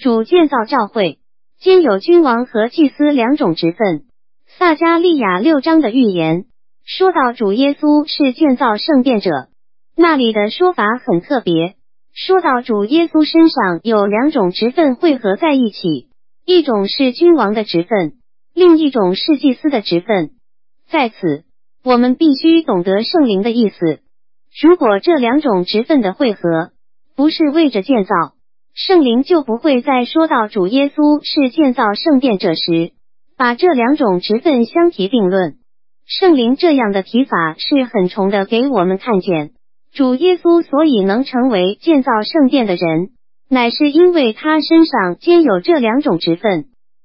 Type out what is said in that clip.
主建造教会，兼有君王和祭司两种职分。撒迦利亚6章的预言说到主耶稣是建造圣殿者，那里的说法很特别，说到主耶稣身上有2种职分汇合在一起，一种是君王的职分，另一种是祭司的职分。在此，我们必须懂得圣灵的意思。如果这2种职分的汇合不是为着建造，圣灵就不会在说到主耶稣是建造圣殿者时，把这2种职分相提并论。圣灵这样的提法是很重的，给我们看见，主耶稣所以能成为建造圣殿的人，乃是因为他身上兼有这2种职分。